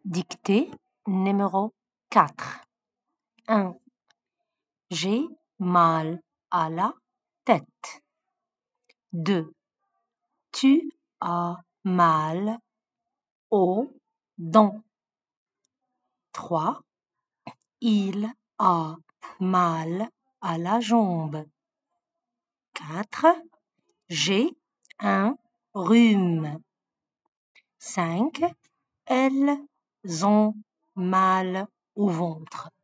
Dictée numéro 4. 1. J'ai mal à la tête. 2. Tu as mal aux dents. 3. Il a mal à la jambe. 4. J'ai un rhume. 5. Elles ont mal au ventre.